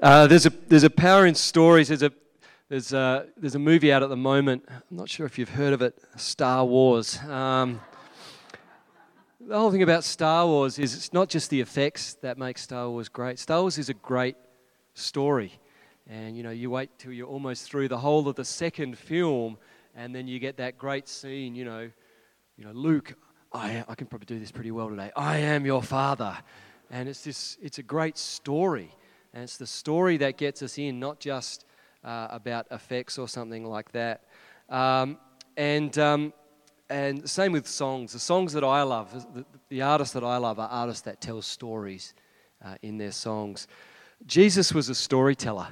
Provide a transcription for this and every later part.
There's a power in stories. There's a movie out at the moment. I'm not sure if you've heard of it. Star Wars. The whole thing about Star Wars is it's not just the effects that make Star Wars great. Star Wars is a great story, and you wait till you're almost through the whole of the second film, and then you get that great scene. Luke, I can probably do this pretty well today. I am your father, and it's a great story. And it's the story that gets us in, not just about effects or something like that. And same with songs. The songs that I love, the artists that I love are artists that tell stories in their songs. Jesus was a storyteller.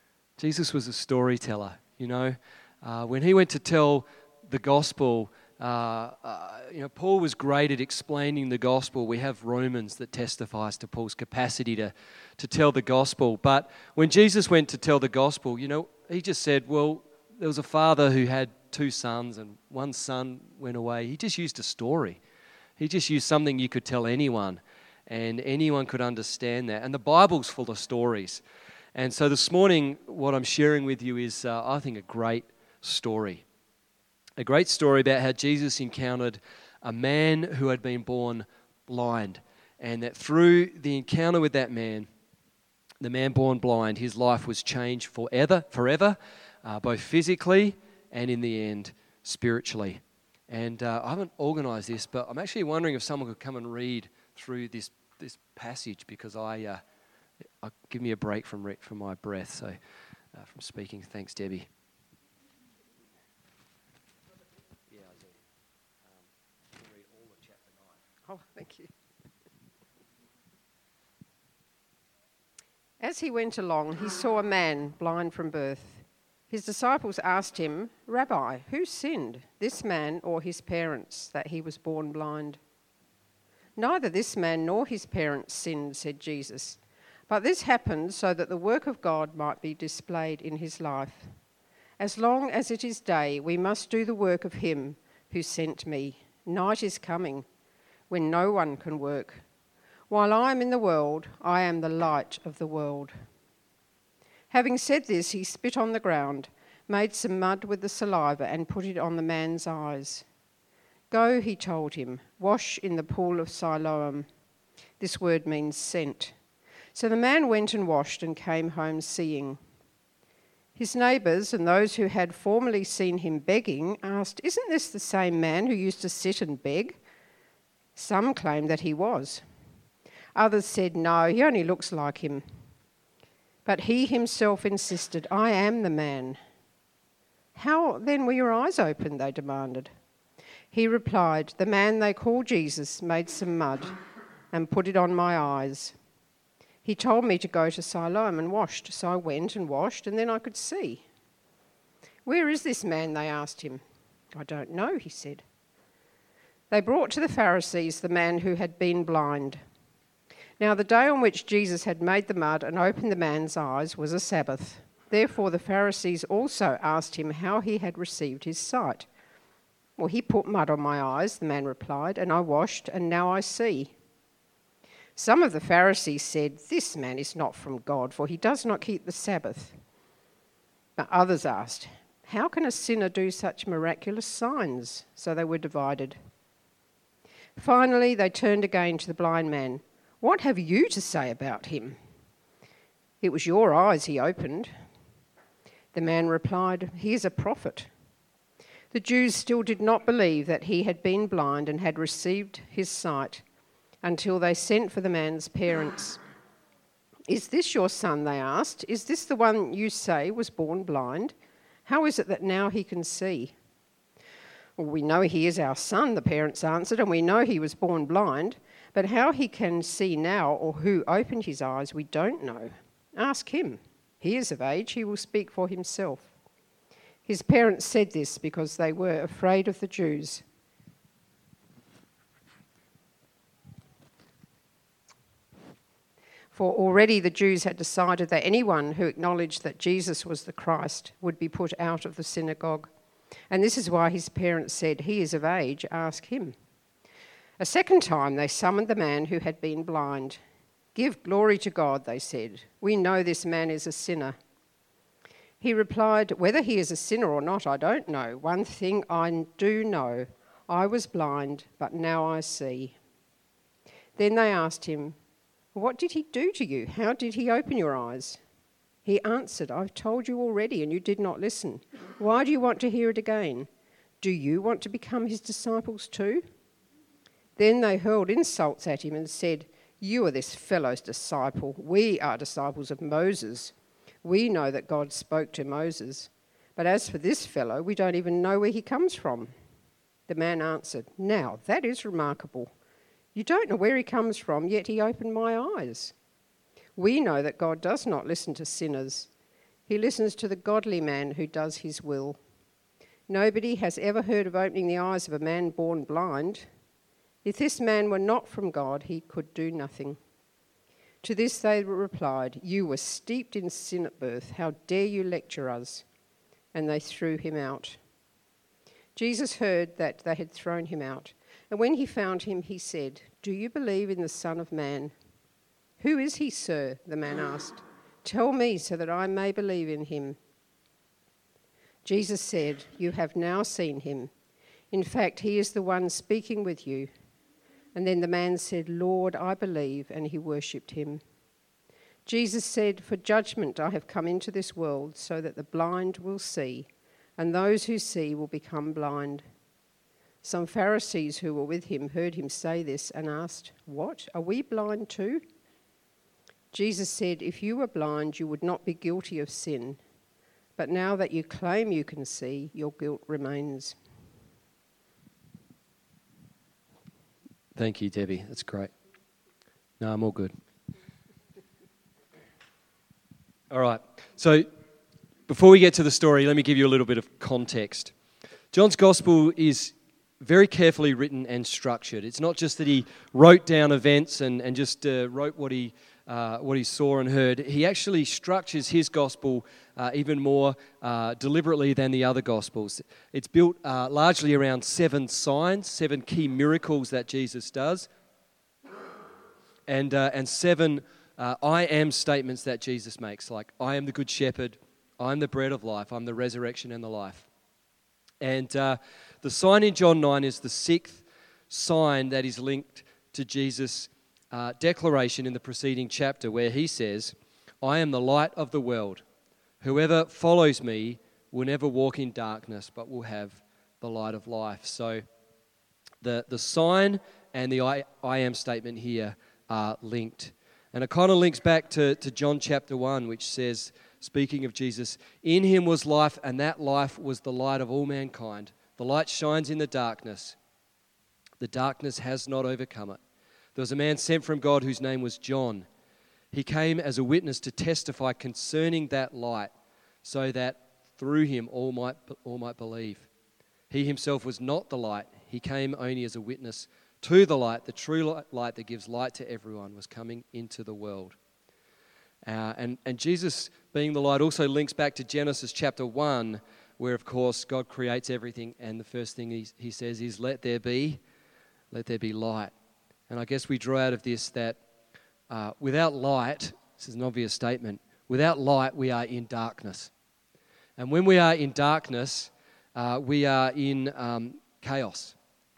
When he went to tell the gospel, Paul was great at explaining the gospel. We have Romans that testifies to Paul's capacity to tell the gospel. But when Jesus went to tell the gospel, he just said, well, there was a father who had 2 sons and one son went away. He just used a story. He just used something you could tell anyone, and anyone could understand that. And the Bible's full of stories. And so this morning, what I'm sharing with you is, I think, a great story. A great story about how Jesus encountered a man who had been born blind, and that through the encounter with that man, the man born blind, his life was changed forever, both physically and in the end, spiritually. And I haven't organised this, but I'm actually wondering if someone could come and read through this passage, because I'll give me a break from my breath, so from speaking. Thanks, Debbie. Oh, thank you. As he went along, he saw a man blind from birth. His disciples asked him, "Rabbi, who sinned, this man or his parents, that he was born blind?" "Neither this man nor his parents sinned," said Jesus, "but this happened so that the work of God might be displayed in his life. As long as it is day, we must do the work of him who sent me. Night is coming, when no one can work. While I am in the world, I am the light of the world." Having said this, he spit on the ground, made some mud with the saliva, and put it on the man's eyes. "Go," he told him, "wash in the pool of Siloam." This word means sent. So the man went and washed and came home seeing. His neighbours and those who had formerly seen him begging asked, "Isn't this the same man who used to sit and beg?" Some claimed that he was. Others said, "No, he only looks like him." But he himself insisted, "I am the man." "How then were your eyes opened?" they demanded. He replied, "The man they call Jesus made some mud and put it on my eyes. He told me to go to Siloam and washed, so I went and washed, and then I could see." "Where is this man?" they asked him. "I don't know," he said. They brought to the Pharisees the man who had been blind. Now the day on which Jesus had made the mud and opened the man's eyes was a Sabbath. Therefore the Pharisees also asked him how he had received his sight. "Well, he put mud on my eyes," the man replied, "and I washed, and now I see." Some of the Pharisees said, "This man is not from God, for he does not keep the Sabbath." But others asked, "How can a sinner do such miraculous signs?" So they were divided. Finally, they turned again to the blind man. "What have you to say about him? It was your eyes he opened." The man replied, "He is a prophet." The Jews still did not believe that he had been blind and had received his sight until they sent for the man's parents. "Is this your son?" they asked. "Is this the one you say was born blind? How is it that now he can see?" "Well, we know he is our son," the parents answered, "and we know he was born blind. But how he can see now or who opened his eyes, we don't know. Ask him. He is of age, he will speak for himself." His parents said this because they were afraid of the Jews. For already the Jews had decided that anyone who acknowledged that Jesus was the Christ would be put out of the synagogue. And this is why his parents said, "He is of age, ask him." A second time they summoned the man who had been blind. "Give glory to God," they said. "We know this man is a sinner." He replied, "Whether he is a sinner or not, I don't know. One thing I do know, I was blind, but now I see." Then they asked him, "What did he do to you? How did he open your eyes?" He answered, "I've told you already, and you did not listen. Why do you want to hear it again? Do you want to become his disciples too?" Then they hurled insults at him and said, "You are this fellow's disciple. We are disciples of Moses. We know that God spoke to Moses. But as for this fellow, we don't even know where he comes from." The man answered, "Now that is remarkable. You don't know where he comes from, yet he opened my eyes. We know that God does not listen to sinners. He listens to the godly man who does his will. Nobody has ever heard of opening the eyes of a man born blind. If this man were not from God, he could do nothing." To this they replied, "You were steeped in sin at birth. How dare you lecture us?" And they threw him out. Jesus heard that they had thrown him out. And when he found him, he said, "Do you believe in the Son of Man?" "Who is he, sir?" the man asked. "Tell me so that I may believe in him." Jesus said, "You have now seen him. In fact, he is the one speaking with you." And then the man said, "Lord, I believe," and he worshipped him. Jesus said, "For judgment I have come into this world, so that the blind will see, and those who see will become blind." Some Pharisees who were with him heard him say this and asked, "What? Are we blind too?" Jesus said, "If you were blind, you would not be guilty of sin. But now that you claim you can see, your guilt remains." Thank you, Debbie. That's great. No, I'm all good. All right. So before we get to the story, let me give you a little bit of context. John's Gospel is very carefully written and structured. It's not just that he wrote down events and just wrote what he saw and heard. He actually structures his Gospel even more deliberately than the other Gospels. It's built largely around 7 signs, 7 key miracles that Jesus does, and 7 I am statements that Jesus makes, like, "I am the good shepherd, I'm the bread of life, I'm the resurrection and the life." And the sign in John 9 is the 6th sign that is linked to Jesus' declaration in the preceding chapter, where he says, "I am the light of the world. Whoever follows me will never walk in darkness, but will have the light of life." So the sign and the I am statement here are linked. And it kind of links back to John chapter 1, which says, speaking of Jesus, "In him was life, and that life was the light of all mankind. The light shines in the darkness. The darkness has not overcome it. There was a man sent from God whose name was John. He came as a witness to testify concerning that light, so that through him all might believe. He himself was not the light. He came only as a witness to the light. The true light that gives light to everyone was coming into the world." And Jesus being the light also links back to Genesis chapter 1, where, of course, God creates everything, and the first thing he says is, let there be light. And I guess we draw out of this that without light, this is an obvious statement, without light we are in darkness. And when we are in darkness, we are in chaos.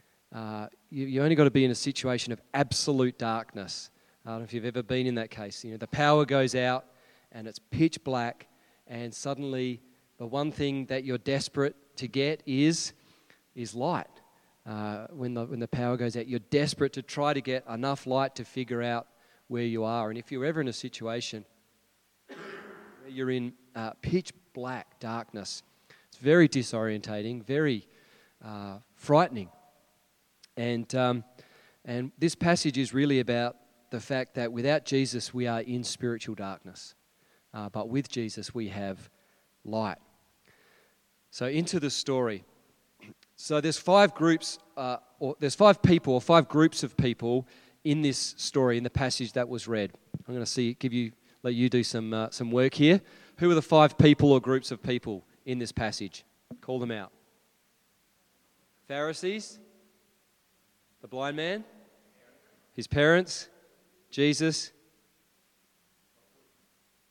You only got to be in a situation of absolute darkness. I don't know if you've ever been in that case. The power goes out and it's pitch black, and suddenly the one thing that you're desperate to get is light. When the power goes out, you're desperate to try to get enough light to figure out where you are. And if you're ever in a situation where you're in pitch black darkness, it's very disorientating, very frightening. And this passage is really about the fact that without Jesus we are in spiritual darkness, but with Jesus we have light. So into the story. So there's 5 groups, there's 5 people or 5 groups of people in this story, in the passage that was read. I'm going to let you do some work here. Who are the 5 people or groups of people in this passage? Call them out. Pharisees, the blind man, his parents, Jesus,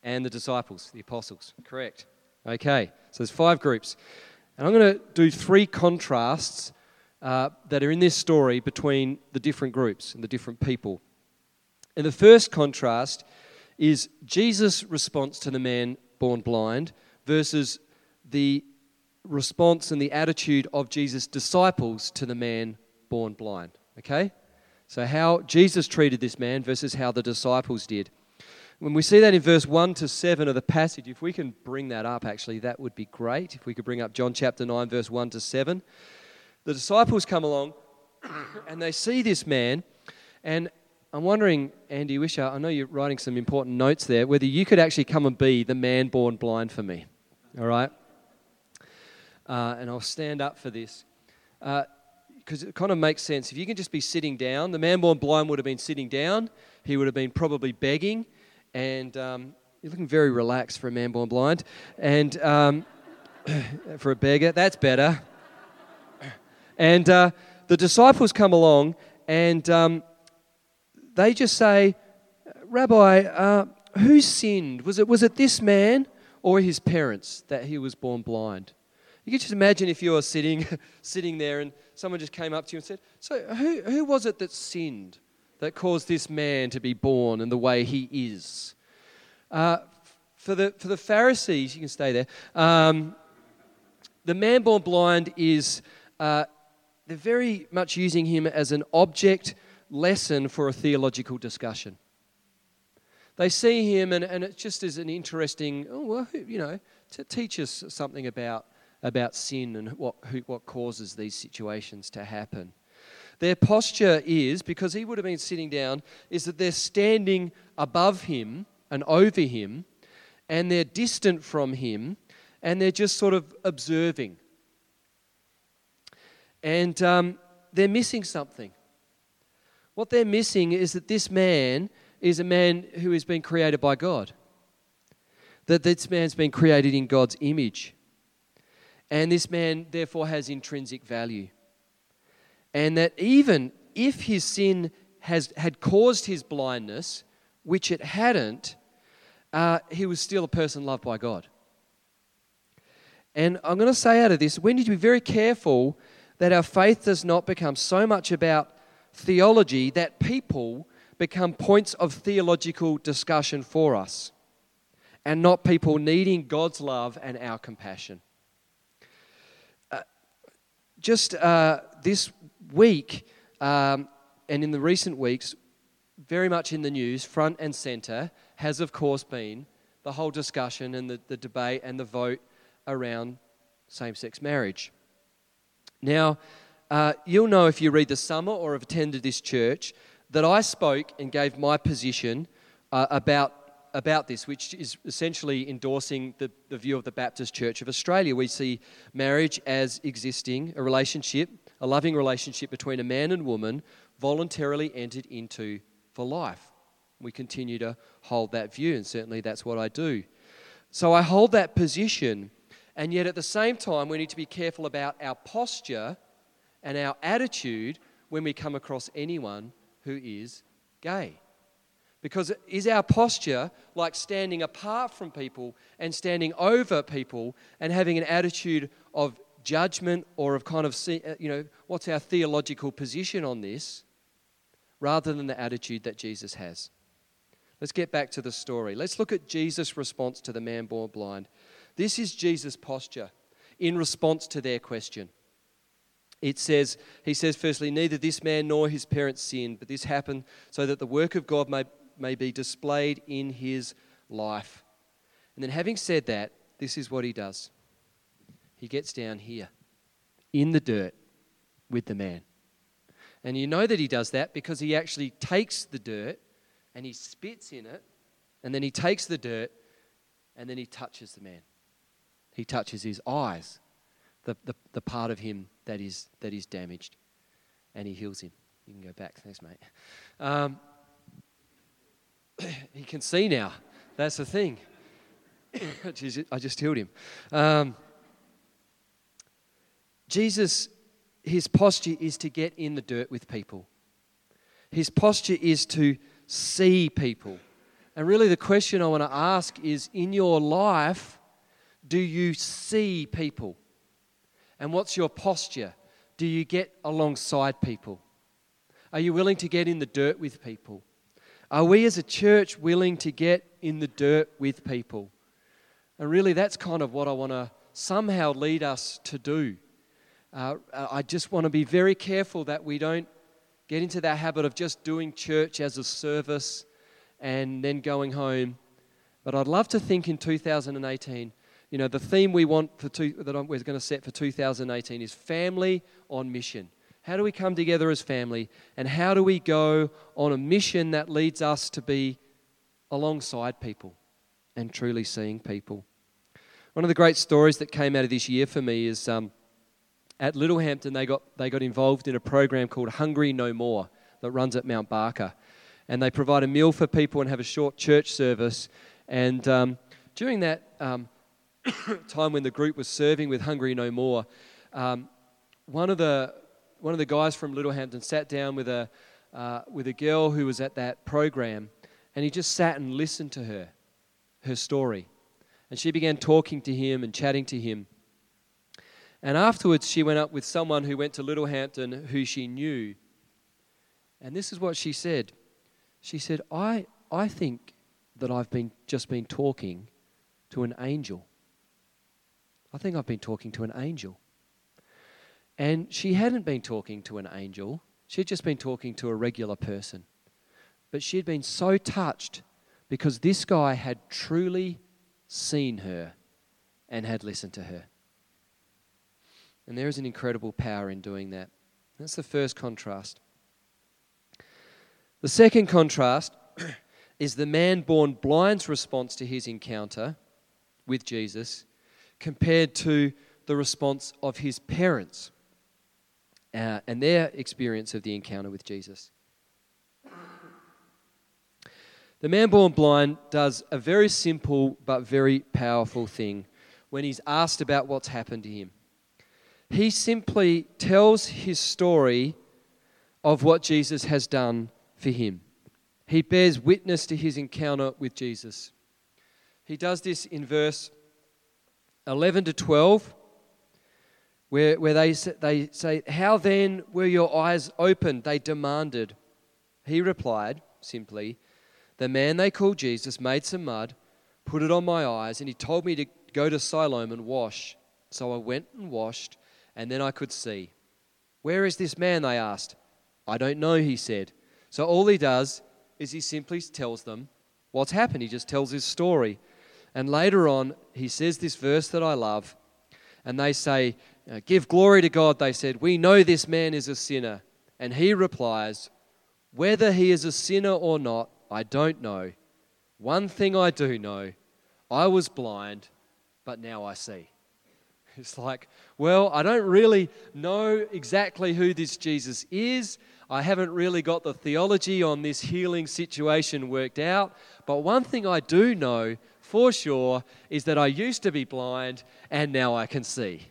and the disciples, the apostles. Correct. Okay, so there's 5 groups. And I'm going to do 3 contrasts that are in this story between the different groups and the different people. And the first contrast is Jesus' response to the man born blind versus the response and the attitude of Jesus' disciples to the man born blind. Okay? So how Jesus treated this man versus how the disciples did. When we see that in verse 1 to 7 of the passage, if we can bring that up, actually, that would be great. If we could bring up John chapter 9, verse 1 to 7. The disciples come along and they see this man, and I'm wondering, Andy Wisher, I know you're writing some important notes there, whether you could actually come and be the man born blind for me. All right? And I'll stand up for this. Because it kind of makes sense. If you can just be sitting down, the man born blind would have been sitting down. He would have been probably begging. And you're looking very relaxed for a man born blind. And for a beggar, that's better. And the disciples come along and they just say, Rabbi, who sinned? Was it this man or his parents that he was born blind? You can just imagine if you were sitting there and someone just came up to you and said, so who was it that sinned that caused this man to be born in the way he is? For the Pharisees, you can stay there, the man born blind is, they're very much using him as an object lesson for a theological discussion. They see him and it just is an interesting, to teach us something about sin and what causes these situations to happen. Their posture is, because he would have been sitting down, is that they're standing above him and over him, and they're distant from him, and they're just sort of observing. And they're missing something. What they're missing is that this man is a man who has been created by God. That this man's been created in God's image. And this man, therefore, has intrinsic value. And that even if his sin had caused his blindness, which it hadn't, he was still a person loved by God. And I'm going to say out of this, we need to be very careful that our faith does not become so much about theology that people become points of theological discussion for us, and not people needing God's love and our compassion. Just this week, and in the recent weeks, very much in the news, front and centre, has of course been the whole discussion and the debate and the vote around same-sex marriage. Now, you'll know if you read the Summer or have attended this church that I spoke and gave my position about this, which is essentially endorsing the view of the Baptist Church of Australia. We see marriage as existing, a relationship, a loving relationship between a man and woman voluntarily entered into for life. We continue to hold that view, and certainly that's what I do. So I hold that position, and yet at the same time we need to be careful about our posture and our attitude when we come across anyone who is gay. Because is our posture like standing apart from people and standing over people and having an attitude of judgment or of kind of, what's our theological position on this, rather than the attitude that Jesus has? Let's get back to the story. Let's look at Jesus' response to the man born blind. This is Jesus' posture in response to their question. He says, firstly, neither this man nor his parents sinned, but this happened so that the work of God may be displayed in his life. And then having said that, this is what he does. He gets down here in the dirt with the man. And you know that he does that because he actually takes the dirt and he spits in it, and then he takes the dirt and then he touches the man. He touches his eyes, the part of him that is damaged, and he heals him. You can go back. Thanks, mate. He can see now. That's the thing. I just healed him. Jesus, his posture is to get in the dirt with people. His posture is to see people, And really the question I want to ask is, in your life, do you see people? And what's your posture? Do you get alongside people? Are you willing to get in the dirt with people? Are we as a church willing to get in the dirt with people? And really that's kind of what I want to somehow lead us to do. I just want to be very careful that we don't get into that habit of just doing church as a service and then going home. But I'd love to think in 2018, the theme we want we're going to set for 2018 is family on mission. How do we come together as family, and how do we go on a mission that leads us to be alongside people and truly seeing people? One of the great stories that came out of this year for me is at Littlehampton they got involved in a program called Hungry No More that runs at Mount Barker. And they provide a meal for people and have a short church service. And during that time when the group was serving with Hungry No More, one of the guys from Littlehampton sat down with a girl who was at that program, and he just sat and listened to her story. And she began talking to him and chatting to him. And afterwards, she went up with someone who went to Littlehampton who she knew. And this is what she said. She said, I think that I've just been talking to an angel. I think I've been talking to an angel. And she hadn't been talking to an angel. She'd just been talking to a regular person. But she'd been so touched because this guy had truly seen her and had listened to her. And there is an incredible power in doing that. That's the first contrast. The second contrast is the man born blind's response to his encounter with Jesus compared to the response of his parents and their experience of the encounter with Jesus. The man born blind does a very simple but very powerful thing when he's asked about what's happened to him. He simply tells his story of what Jesus has done for him. He bears witness to his encounter with Jesus. He does this in verse 11 to 12, where they say, "How then were your eyes opened?" they demanded. He replied simply, "The man they called Jesus made some mud, put it on my eyes, and he told me to go to Siloam and wash. So I went and washed, and then I could see." "Where is this man?" they asked. "I don't know," he said. So all he does is he simply tells them what's happened. He just tells his story. And later on, he says this verse that I love. And they say, "Give glory to God," they said. "We know this man is a sinner." And he replies, "Whether he is a sinner or not, I don't know. One thing I do know, I was blind, but now I see." It's like, well, I don't really know exactly who this Jesus is. I haven't really got the theology on this healing situation worked out. But one thing I do know for sure is that I used to be blind and now I can see.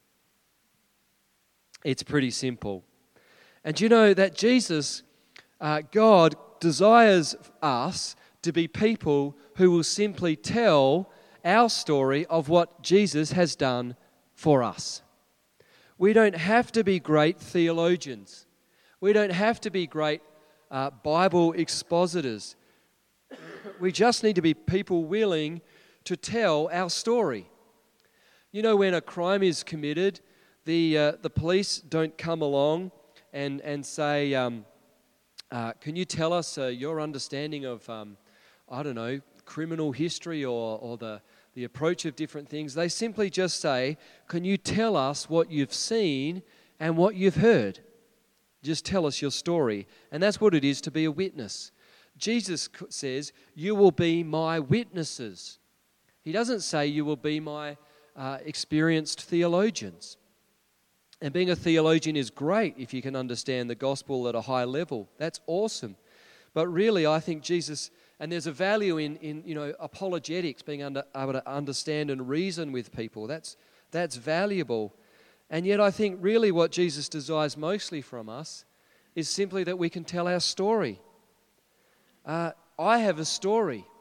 It's pretty simple. And you know that Jesus, God, desires us to be people who will simply tell our story of what Jesus has done for us. We don't have to be great theologians. We don't have to be great Bible expositors. We just need to be people willing to tell our story. You know, when a crime is committed, the police don't come along and say, "Can you tell us your understanding of, criminal history or the approach of different things?" They simply just say, "Can you tell us what you've seen and what you've heard? Just tell us your story." And that's what it is to be a witness. Jesus says, "You will be my witnesses." He doesn't say you will be my experienced theologians. And being a theologian is great if you can understand the gospel at a high level. That's awesome. But really, I think Jesus, and there's a value in apologetics, being able to understand and reason with people. That's valuable. And yet I think really what Jesus desires mostly from us is simply that we can tell our story. I have a story.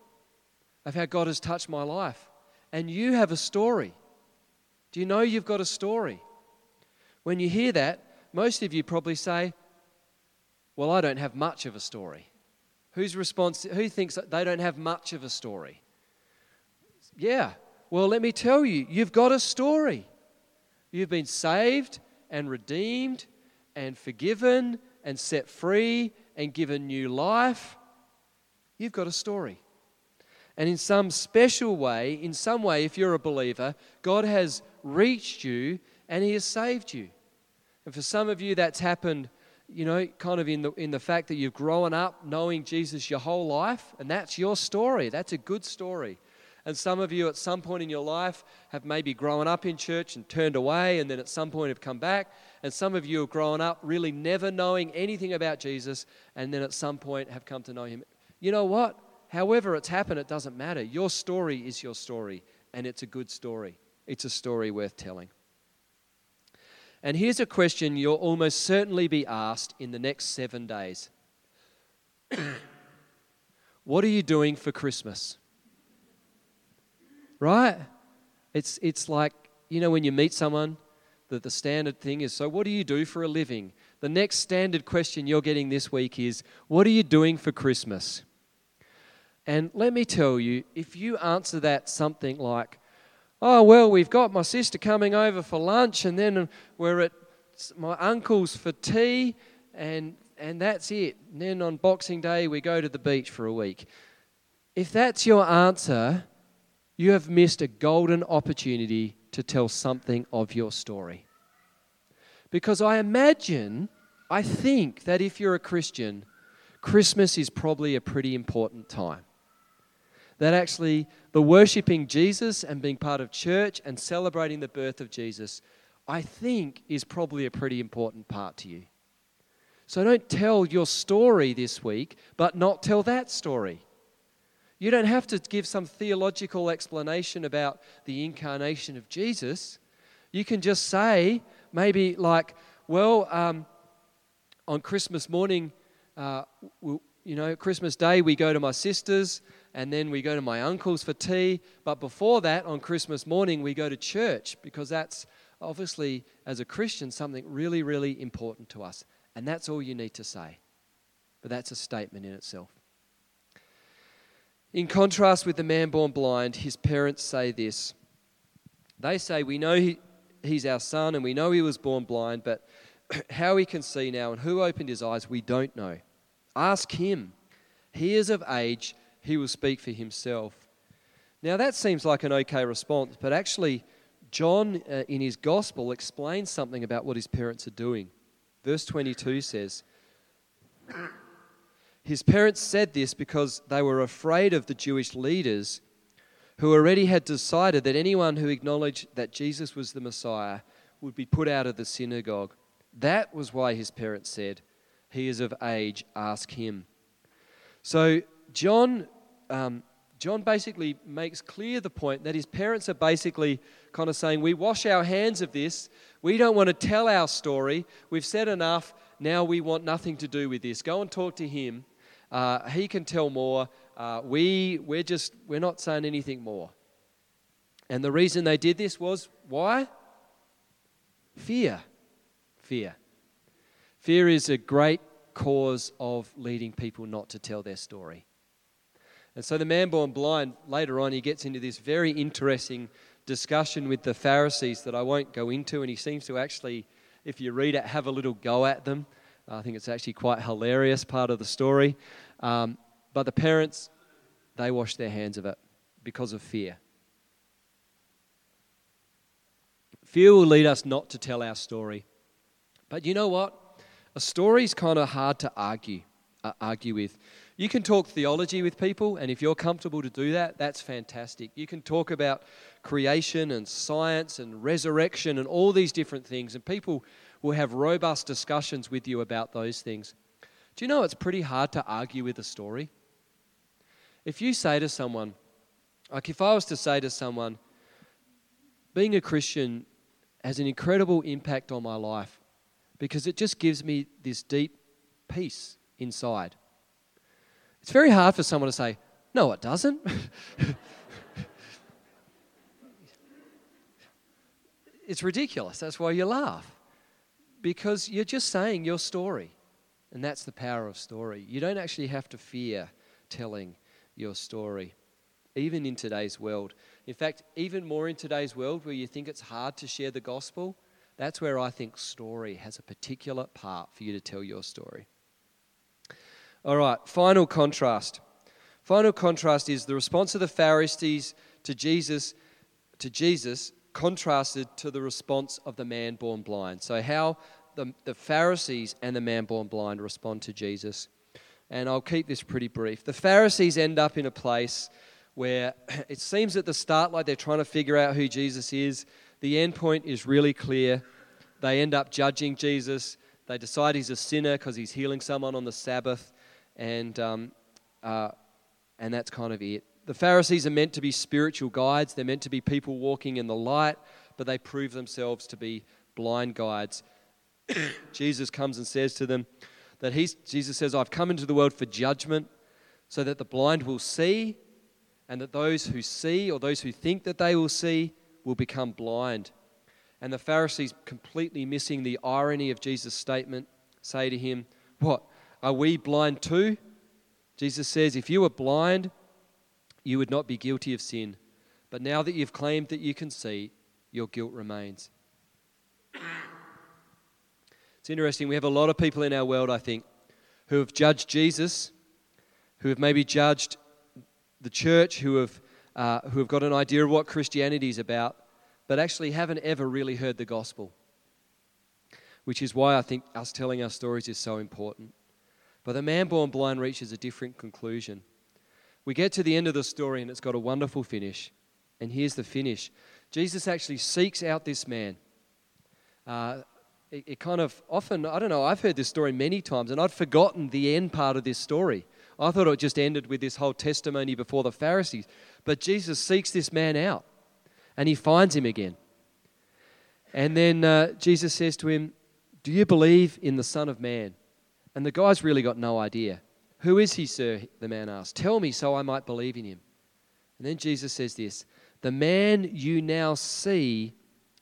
of how God has touched my life. And you have a story. Do you know you've got a story? When you hear that, most of you probably say, well, I don't have much of a story. Who thinks that they don't have much of a story? Yeah, well, let me tell you, you've got a story. You've been saved and redeemed and forgiven and set free and given new life. You've got a story. And in some special way, in some way, if you're a believer, God has reached you and He has saved you. And for some of you, that's happened, kind of in the fact that you've grown up knowing Jesus your whole life, and that's your story. That's a good story. And some of you at some point in your life have maybe grown up in church and turned away, and then at some point have come back. And some of you have grown up really never knowing anything about Jesus, and then at some point have come to know Him. You know what? However it's happened, it doesn't matter. Your story is your story, and it's a good story. It's a story worth telling. And here's a question you'll almost certainly be asked in the next 7 days. What are you doing for Christmas? Right? It's like, when you meet someone, the standard thing is, so what do you do for a living? The next standard question you're getting this week is, what are you doing for Christmas? And let me tell you, if you answer that something like, oh, well, we've got my sister coming over for lunch, and then we're at my uncle's for tea, and that's it. And then on Boxing Day, we go to the beach for a week. If that's your answer, you have missed a golden opportunity to tell something of your story. Because I think that if you're a Christian, Christmas is probably a pretty important time. That actually the worshipping Jesus and being part of church and celebrating the birth of Jesus, I think is probably a pretty important part to you. So don't tell your story this week, but not tell that story. You don't have to give some theological explanation about the incarnation of Jesus. You can just say, maybe like, well, on Christmas morning, Christmas Day, we go to my sister's, and then we go to my uncle's for tea. But before that, on Christmas morning, we go to church, because that's obviously, as a Christian, something really, really important to us. And that's all you need to say. But that's a statement in itself. In contrast with the man born blind, his parents say this. They say, we know he's our son, and we know he was born blind, but how he can see now and who opened his eyes, we don't know. Ask him. He is of age. He will speak for himself. Now that seems like an okay response, but actually John in his gospel explains something about what his parents are doing. Verse 22 says, his parents said this because they were afraid of the Jewish leaders who already had decided that anyone who acknowledged that Jesus was the Messiah would be put out of the synagogue. That was why his parents said, he is of age, ask him. So John basically makes clear the point that his parents are basically kind of saying, we wash our hands of this. We don't want to tell our story. We've said enough. Now we want nothing to do with this. Go and talk to him. He can tell more. We're not saying anything more. And the reason they did this was, why? Fear. Fear is a great cause of leading people not to tell their story. And so the man born blind, later on, he gets into this very interesting discussion with the Pharisees that I won't go into, and he seems to actually, if you read it, have a little go at them. I think it's actually quite hilarious part of the story. But the parents, they wash their hands of it because of fear. Fear will lead us not to tell our story. But you know what? A story is kind of hard to argue with. You can talk theology with people, and if you're comfortable to do that, that's fantastic. You can talk about creation and science and resurrection and all these different things, and people will have robust discussions with you about those things. Do you know it's pretty hard to argue with a story? If you say to someone, like if I was to say to someone, being a Christian has an incredible impact on my life because it just gives me this deep peace inside. It's very hard for someone to say, No, it doesn't. It's ridiculous. That's why you laugh. Because you're just saying your story. And that's the power of story. You don't actually have to fear telling your story, even in today's world. In fact, even more in today's world where you think it's hard to share the gospel, that's where I think story has a particular part for you to tell your story. All right, final contrast. Final contrast is the response of the Pharisees to Jesus contrasted to the response of the man born blind. So how the Pharisees and the man born blind respond to Jesus. And I'll keep this pretty brief. The Pharisees end up in a place where it seems at the start like they're trying to figure out who Jesus is. The end point is really clear. They end up judging Jesus. They decide he's a sinner because he's healing someone on the Sabbath. And that's kind of it. The Pharisees are meant to be spiritual guides. They're meant to be people walking in the light, but they prove themselves to be blind guides. Jesus comes and says to them that Jesus says, I've come into the world for judgment so that the blind will see and that those who see or those who think that they will see will become blind. And the Pharisees, completely missing the irony of Jesus' statement, say to him, what, are we blind too? Jesus says, if you were blind, you would not be guilty of sin. But now that you've claimed that you can see, your guilt remains. It's interesting, we have a lot of people in our world, I think, who have judged Jesus, who have maybe judged the church, who have got an idea of what Christianity is about, but actually haven't ever really heard the gospel, which is why I think us telling our stories is so important. But the man born blind reaches a different conclusion. We get to the end of the story and it's got a wonderful finish. And here's the finish. Jesus actually seeks out this man. It kind of often, I don't know, I've heard this story many times and I'd forgotten the end part of this story. I thought it just ended with this whole testimony before the Pharisees. But Jesus seeks this man out and he finds him again. And then Jesus says to him, do you believe in the Son of Man? And the guy's really got no idea. Who is he, sir? The man asked. Tell me so I might believe in him. And then Jesus says this, the man you now see,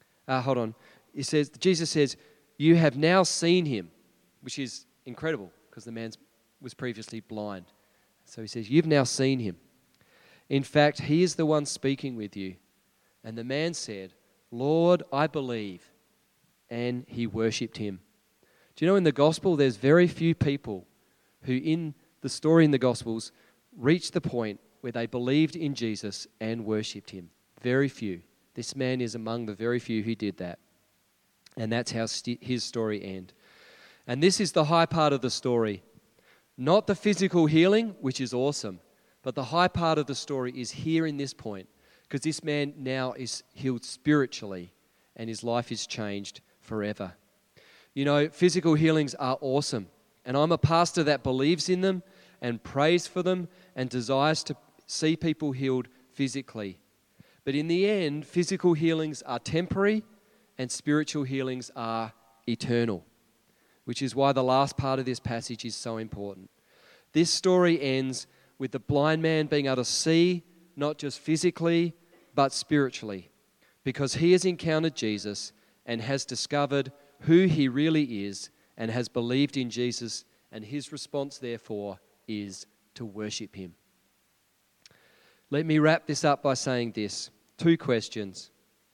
Jesus says, you have now seen him, which is incredible because the man was previously blind. So he says, you've now seen him. In fact, he is the one speaking with you. And the man said, Lord, I believe. And he worshipped him. Do you know in the gospel, there's very few people who in the story in the Gospels reached the point where they believed in Jesus and worshipped him. Very few. This man is among the very few who did that. And that's how his story ends. And this is the high part of the story. Not the physical healing, which is awesome, but the high part of the story is here in this point, because this man now is healed spiritually and his life is changed forever. You know, physical healings are awesome. And I'm a pastor that believes in them and prays for them and desires to see people healed physically. But in the end, physical healings are temporary and spiritual healings are eternal, which is why the last part of this passage is so important. This story ends with the blind man being able to see, not just physically, but spiritually, because he has encountered Jesus and has discovered who he really is and has believed in Jesus, and his response, therefore, is to worship him. Let me wrap this up by saying this. 2 questions.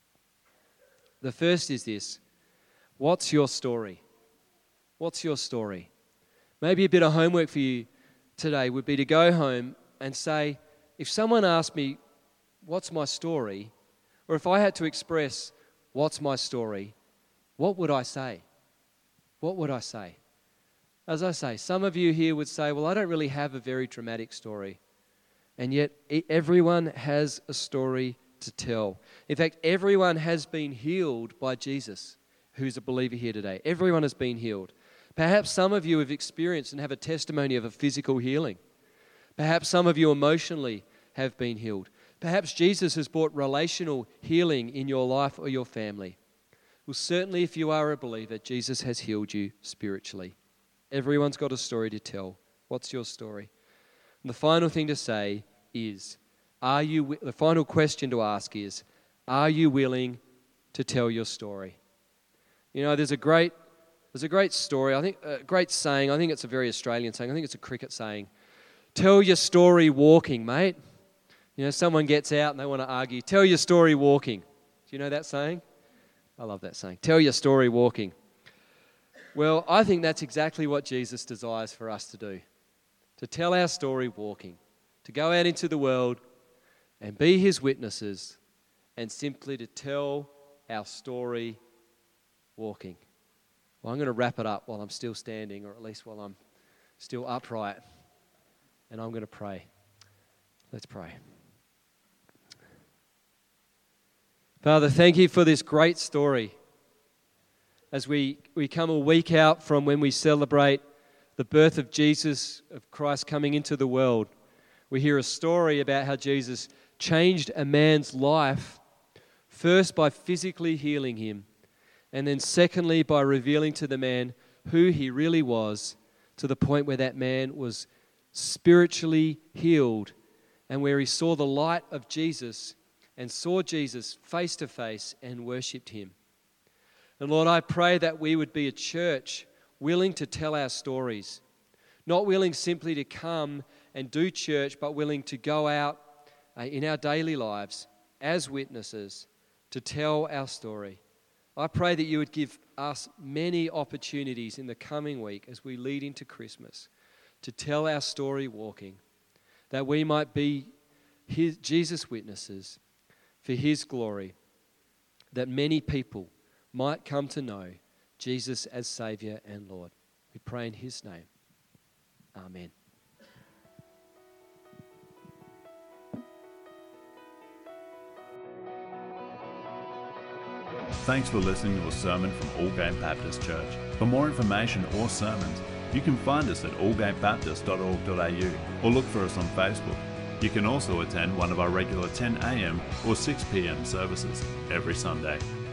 The first is this. What's your story? What's your story? Maybe a bit of homework for you today would be to go home and say, if someone asked me, what's my story? Or if I had to express, what's my story? What would I say? What would I say? As I say, some of you here would say, well, I don't really have a very dramatic story. And yet everyone has a story to tell. In fact, everyone has been healed by Jesus who's a believer here today. Everyone has been healed. Perhaps some of you have experienced and have a testimony of a physical healing. Perhaps some of you emotionally have been healed. Perhaps Jesus has brought relational healing in your life or your family. Well, certainly if you are a believer, Jesus has healed you spiritually. Everyone's got a story to tell. What's your story? And the final thing to say is, the final question to ask is, are you willing to tell your story? You know, there's a great story, I think, a great saying, I think it's a very Australian saying, I think it's a cricket saying. Tell your story walking, mate. You know, someone gets out and they want to argue. Tell your story walking. Do you know that saying? I love that saying. Tell your story walking. Well, I think that's exactly what Jesus desires for us to do. To tell our story walking. To go out into the world and be his witnesses and simply to tell our story walking. Well, I'm going to wrap it up while I'm still standing, or at least while I'm still upright. And I'm going to pray. Let's pray. Father, thank you for this great story. As we come a week out from when we celebrate the birth of Jesus, of Christ coming into the world, we hear a story about how Jesus changed a man's life, first by physically healing him, and then secondly by revealing to the man who he really was, to the point where that man was spiritually healed, and where he saw the light of Jesus and saw Jesus face to face and worshipped him. And Lord, I pray that we would be a church willing to tell our stories, not willing simply to come and do church, but willing to go out in our daily lives as witnesses to tell our story. I pray that you would give us many opportunities in the coming week as we lead into Christmas to tell our story walking, that we might be Jesus' witnesses for his glory, that many people might come to know Jesus as Saviour and Lord. We pray in his name. Amen. Thanks for listening to a sermon from Aldgate Baptist Church. For more information or sermons, you can find us at aldgatebaptist.org.au or look for us on Facebook. You can also attend one of our regular 10 a.m. or 6 p.m. services every Sunday.